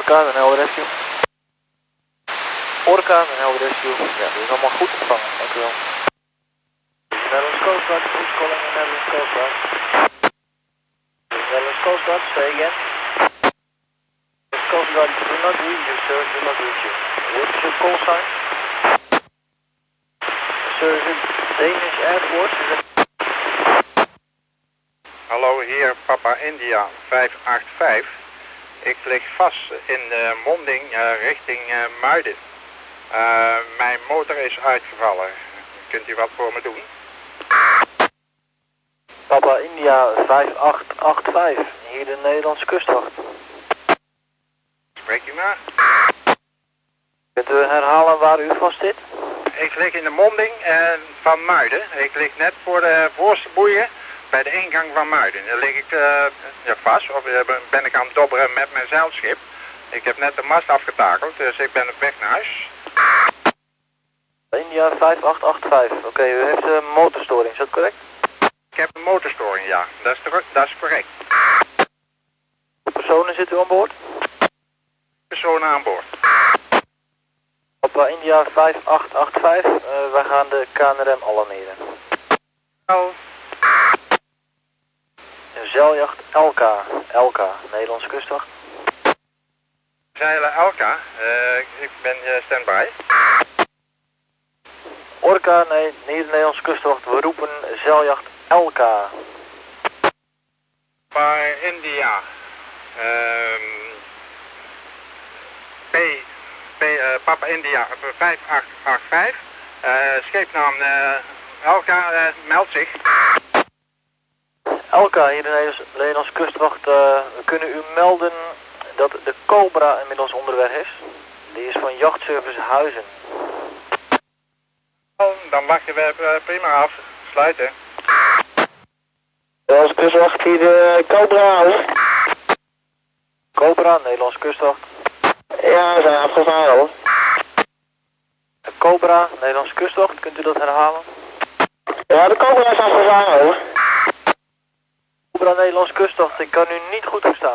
Orca, een helder rescue. Orca, een helder rescue. Ja, dat is allemaal goed ontvangen, dank u wel. Netherlands Coast Guard, who's calling the Netherlands Coast Guard? Netherlands Coast Guard, say again. Coast Guard, do not reach you, sir, do not reach you. What is your call sign? Sir, is it Danish Air Force? Is it... Hallo, hier Papa India 585. Ik lig vast in de monding richting Muiden. Mijn motor is uitgevallen. Kunt u wat voor me doen? Papa India 5885, hier de Nederlandse kustwacht. Spreekt u maar. Kunt u herhalen waar u vast zit? Ik lig in de monding van Muiden. Ik lig net voor de voorste boeien bij de ingang van Muiden. Daar lig ik vast, of ben ik aan het dobberen met mijn zeilschip. Ik heb net de mast afgetakeld, dus ik ben op weg naar huis. India 5885, oké, u heeft een motorstoring, is dat correct? Ik heb een motorstoring, ja, dat is correct. Hoeveel personen zit u aan boord? Personen aan boord. Papa India 5885, wij gaan de KNRM alarmeren. Hallo. Zeiljacht LK, Nederlandse kustwacht. Zeilen Elka, ik ben standby. Orca, nee, niet de Nederlandse kustwacht, we roepen zeiljacht LK. Papa India. Papa India 5885. Scheepnaam Elka meldt zich. Elka, hier de Nederlandse kustwacht, we kunnen u melden dat de Cobra inmiddels onderweg is. Die is van jachtservice Huizen. Dan wachten we prima af. Sluiten. Nederlandse kustwacht, hier de Cobra. Cobra, Nederlandse kustwacht. Ja, we zijn afgevaren hoor. Cobra, Nederlandse kustwacht, kunt u dat herhalen? Ja, de Cobra is afgevaren hoor. Cobra, Nederlandse kustwacht, ik kan u niet goed verstaan.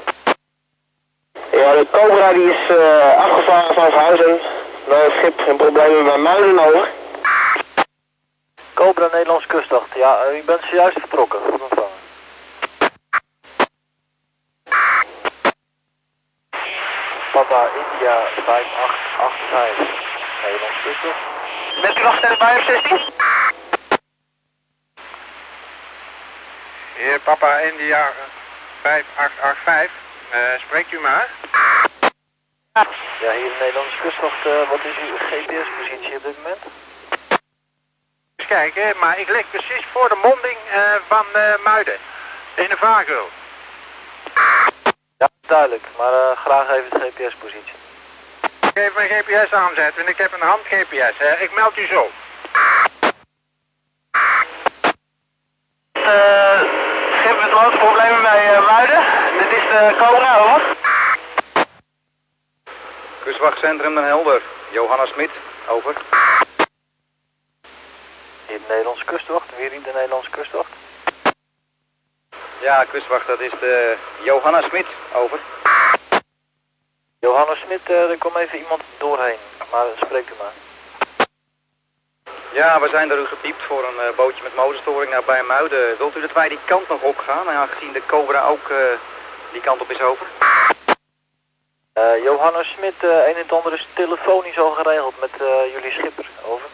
Ja, de Cobra die is afgevaren van Huizen. Bij het schip geen problemen bij Muiden hoor. Cobra, Nederlandse kustwacht, ja, u bent zojuist vertrokken, goed ontvangen. Papa India 5885, Nederlandse kustwacht. Bent u nog standby op 16? Hier Papa India 5885. Spreekt u maar. Ja, hier de Nederlandse kustwacht, wat is uw GPS-positie op dit moment? Eens kijken, maar ik lig precies voor de monding van Muiden. In de vaargeul. Ja, duidelijk, maar graag even de GPS-positie. Ik ga even mijn GPS aanzetten en ik heb een hand GPS. Ik meld u zo. Schip met loodproblemen bij Muiden. Dit is de Cobra, over. Kustwachtcentrum Den Helder, Johanna Smit, over. Hier de Nederlandse kustwacht, weer hier de Nederlandse kustwacht. Ja, kustwacht, dat is de Johanna Smit, over. Johanna Smit, er komt even iemand doorheen, maar spreekt u maar. Ja, we zijn door u gepiept voor een bootje met motorstoring naar bij Muiden. Wilt u dat wij die kant nog op gaan, aangezien de Cobra ook die kant op is over? Johanna Smit, een en het ander is telefonisch al geregeld met jullie schipper, over.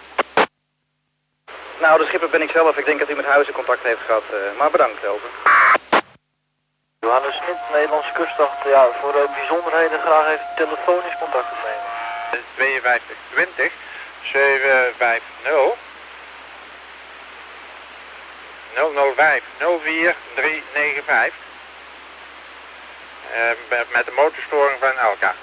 Nou, de schipper ben ik zelf. Ik denk dat u met Huizen contact heeft gehad, maar bedankt, over. Johanna Smit, Nederlandse kustwacht, ja, voor bijzonderheden graag even telefonisch contact opnemen. 5220 750 005 04 395 met de motorstoring van Elka.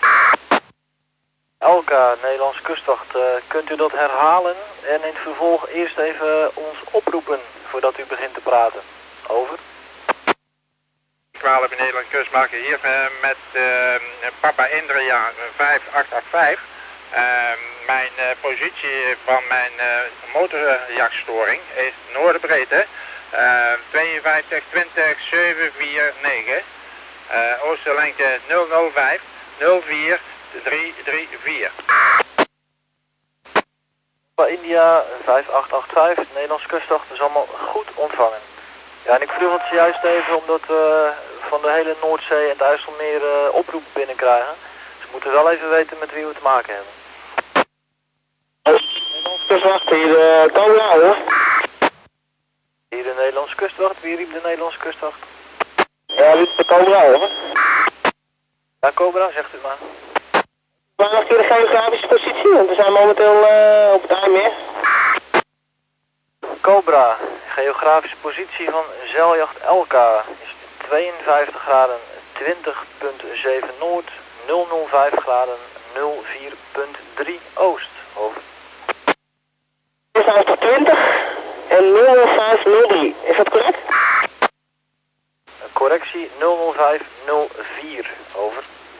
Elka, Nederlandse kustwacht, kunt u dat herhalen en in het vervolg eerst even ons oproepen voordat u begint te praten? Over. 12 in Nederland kustwacht hier met Papa Indria 5885. Mijn positie van mijn motorjachtstoring is noordenbreedte 52 20 749. Oosterlengte 005 04 334. India 5885, Nederlandse kustwacht is allemaal goed ontvangen. Ja, en ik vroeg het zojuist even omdat we van de hele Noordzee en het IJsselmeer oproepen binnenkrijgen. Dus we moeten wel even weten met wie we te maken hebben. Nederlandse kustwacht, hier de Cobra, hoor. Hier de Nederlandse kustwacht, wie riep de Nederlandse kustwacht? Ja, riep de Cobra, hoor. Ja, Cobra, zegt u maar. Maar nog een keer de geografische positie, want we zijn momenteel op het IJsselmeer. Cobra, geografische positie van zeiljacht Elka is 52 graden 20,7 noord, 005 graden 04,3 oost. Over. 5220 en 00503, is dat correct? Correctie 00504, over.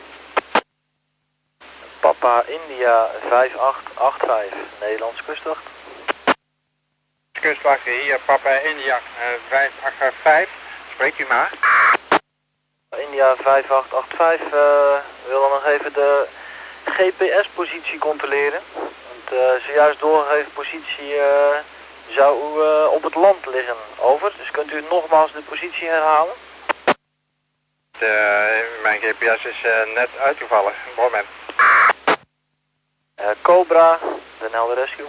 Papa India 5885, Nederlandse kustwacht. Kustwacht hier, Papa India 5885, spreekt u maar. India 5885 wil dan nog even de GPS-positie controleren. Want zojuist doorgegeven positie zou u op het land liggen. Over, dus kunt u nogmaals de positie herhalen? Mijn GPS is net uitgevallen, een moment. Cobra, Den Helder Rescue.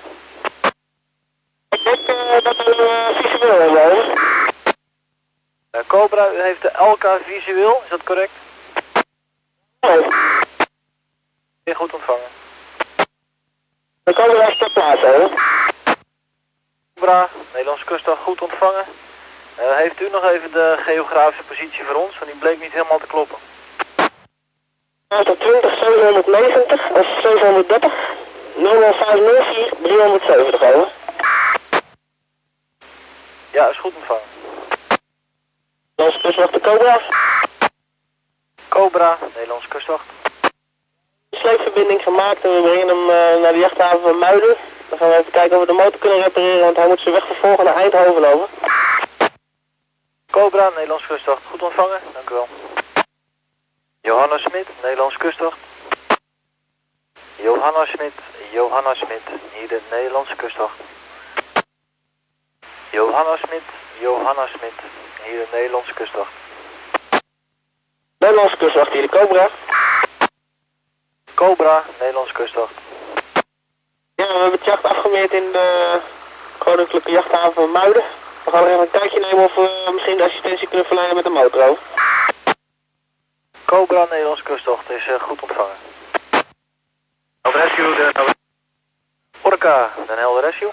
Dat is visueel, over. Cobra, u heeft de LK visueel, is dat correct? Nee. Weer goed ontvangen. De Cobra is ter plaatse, over. Cobra, Nederlandse kustwacht, goed ontvangen. Heeft u nog even de geografische positie voor ons, want die bleek niet helemaal te kloppen. 20, 790 of 730, 00504, 370, over. Ja, is goed ontvangen. Nederlandse kustwacht de Cobra. Cobra, Nederlandse kustwacht. Sleepverbinding gemaakt en we brengen hem naar de jachthaven van Muiden. Dan gaan we even kijken of we de motor kunnen repareren, want hij moet zijn weg vervolgen naar Eindhoven, over. Cobra, Nederlandse kustwacht, goed ontvangen, dank u wel. Johanna Smit, Nederlandse kustwacht. Johanna Smit, hier de Nederlandse kustwacht. Johanna Smit, hier de Nederlandse kustwacht. Nederlandse kustwacht, hier de Cobra. Cobra, Nederlandse kustwacht. Ja, we hebben het jacht afgemeerd in de koninklijke jachthaven van Muiden. We gaan er even een kijkje nemen of we misschien de assistentie kunnen verlenen met de motor, over. Cobra, Nederlandse kustwacht, is goed ontvangen. Helder Rescue, Orca, Den Helder Rescue.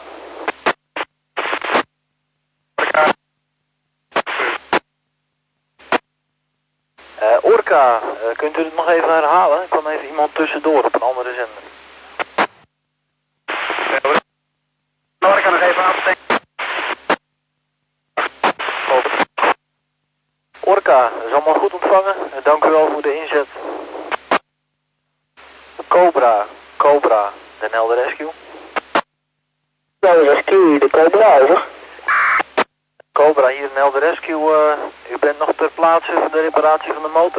Orca, kunt u het nog even herhalen? Er kwam even iemand tussendoor op een andere zender. Orca, nog even aansteken. Orca, dat is allemaal goed ontvangen. Dank u wel voor de inzet. Cobra, Den Helder Rescue. Den Rescue, de Cobra, over. Cobra, hier Den Helder Rescue. U bent nog ter plaatse voor de reparatie van de motor?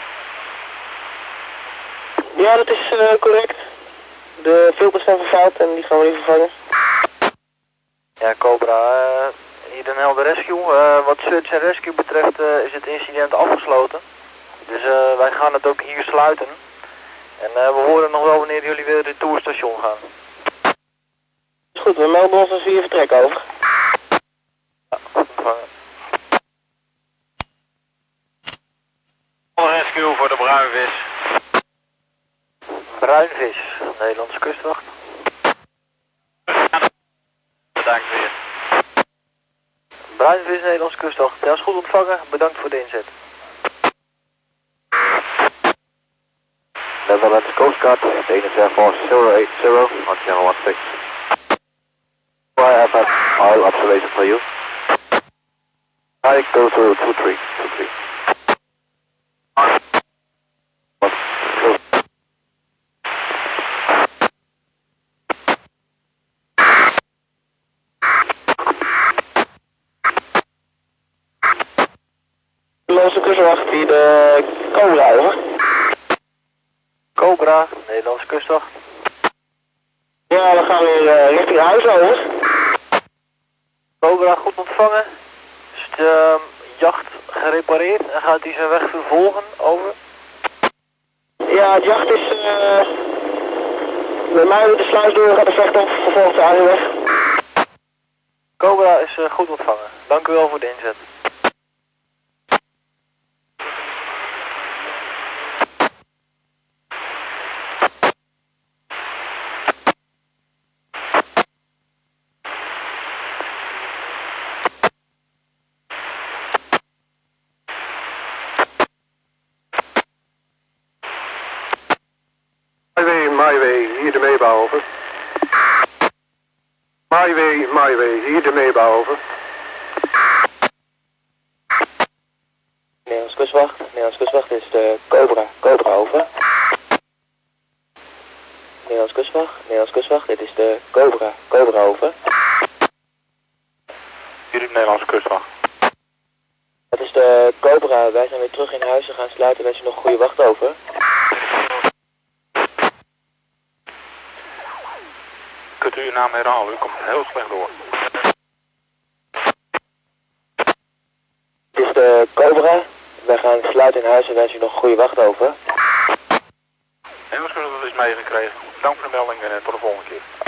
Ja, dat is correct. De filters zijn vervuild en die gaan we nu vervangen. Ja, Cobra, hier Den Helder Rescue. Wat search en rescue betreft is het incident afgesloten. Dus wij gaan het ook hier sluiten. En we horen nog wel wanneer jullie weer het retourstation gaan. Is goed, we melden ons als we hier vertrekken, over. Ja, goed ontvangen. Rescue voor de bruinvis. Bruinvis, Nederlandse kustwacht. Bedankt weer. Bruinvis, Nederlandse kustwacht. Ja, is goed ontvangen. Bedankt voor de inzet. Netherlands Coast Guard, Danish Air Force 080 on channel 16. I have an oil observation for you. I go through 23. Nederlandse kustwacht, hier de Cobra, over. Cobra, Nederlandse kustwacht. Ja, we gaan weer richting huis, over. Cobra, goed ontvangen. Is de jacht gerepareerd en gaat hij zijn weg vervolgen, over? Ja, het jacht is bij mij de sluis door, gaat de vecht op, vervolgt de aanweg. Cobra is goed ontvangen. Dank u wel voor de inzet. Myway, hier de meebouw, over. Myway, hier de meebouw, over. Nederlands kustwacht is de Cobra, over. Nederlands kustwacht, dit is de Cobra, over. Hier is de Nederlandse kustwacht. Dat is de Cobra, wij zijn weer terug in huis en gaan sluiten, wensen nog goede wacht, over. Kunt u uw naam herhalen? U komt heel slecht door. Dit is de Cobra, wij gaan sluiten in huis en wensen nog goede wacht, over. Nederlands kustwacht is meegekregen. Dank voor de melding en tot de volgende keer.